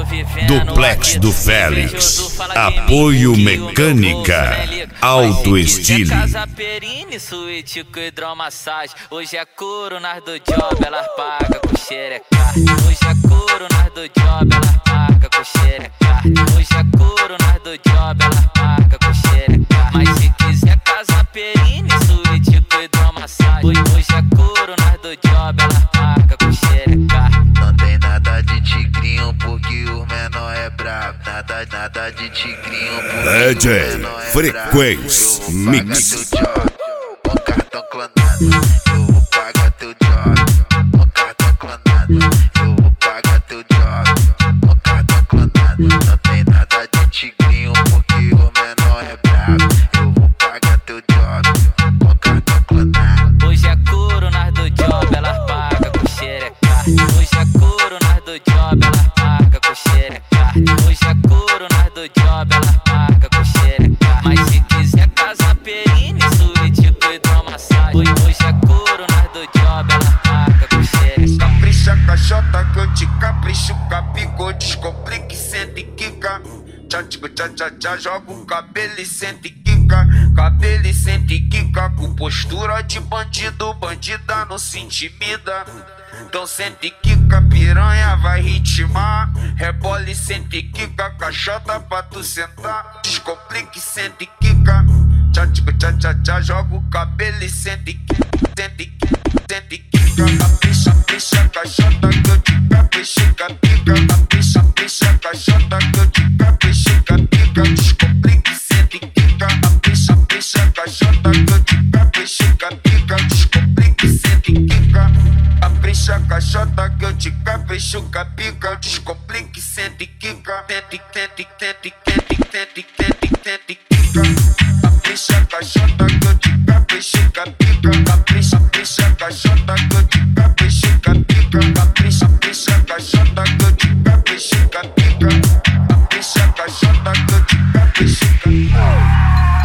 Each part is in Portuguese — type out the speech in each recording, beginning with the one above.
Duplex do Félix, apoio mecânica, Auto Estilo. Casa Perini, suíte com hidromassagem. Hoje é couro nas do job, elas pagam com xereca. Hoje é couro nas do job, elas pagam com xereca. Hoje é couro nas do job, elas pagam com xereca. Mas se quiser Casa Perini, suíte com hidromassagem. Hoje é couro nas do job, elas pagam com xereca. Não tem nada de tigrinho porque o menor é brabo. Nada de tigrinho porque DJ o menor é Frequência brabo. Mix. Com cartão clonado, eu vou pagar teu job. Com cartão clonado, eu vou pagar teu job. Com cartão clonado, não tem nada de tigrinho porque o menor é brabo. Eu vou pagar teu job. Com cartão clonado. Hoje é couro nas do job, elas pagam com xereca. Hoje é couro nas do job, elas pagam com xereca. Hoje é couro nas do job, elas pagam com xereca. Mas se quiser Casa Perini, suíte com hidromassagem. Hoje é couro nas do job, elas pagam com xereca. Capricha caixota que eu te capricho, capico, descomplique, sente e quica. Tchá, tchá, tchá, tchá, joga o cabelo e sente e quica. Cabelo e sente e quica. Com postura de bandido, bandida não se intimida. Então sente e quica, piranha vai ritmar. Rebola e sente e quica, caixota pra tu sentar. Descomplique, sente e quica. Tchá, tchá, tchá, tchá, joga o cabelo e sente e quica. Sente e quica, sente e quica. Capricha, capricha, caixota que eu te capricho, capica. Capricha, capricha, caixota que eu te capricho, capica. Descomplique, sente e quica. Capricha, capricha, caixota que eu te capricho, capica. Descomplique, sente e quica. Capricha, caixota que eu te capricho, capica. Descomplique, sente e quica. Sente, sente, sente, sente, sente, sente, sente, quica. Capricha, caixota que eu te capricho, capica. Capricha, capricha, caixota que eu te capricho, capica. Capricha, capricha, caixota que eu te capricho, capica. Capricha, caixota que eu te capricho, capica.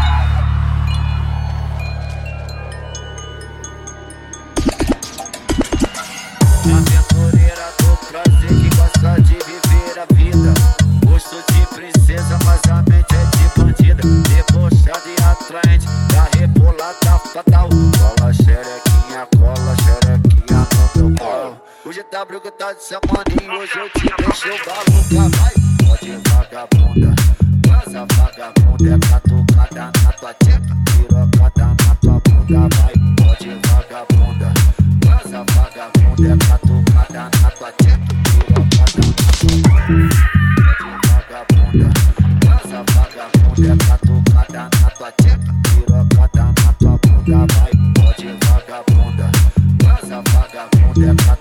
Aventureira do prazer que gosta de viver a vida. Gosto de princesa, mas a mente é de bandida. Debochada e atraente, da rebolada fatal. Cola xerequinha no meu pau. Hoje tá bruto, tá de semana e hoje eu te deixo maluca. Vai, pode vagabunda, vaza vagabunda. É catucada na tua tcheca, pirocada na tua bunda. Vai, pode vagabunda, vaza vagabunda. É catucada na tua tcheca, pirocada na tua bunda. Pode vagabunda, vaza vagabunda. É catucada na tua tcheca, pirocada na tua bunda. Vai, pode vagabunda, vaza vagabunda. É catucada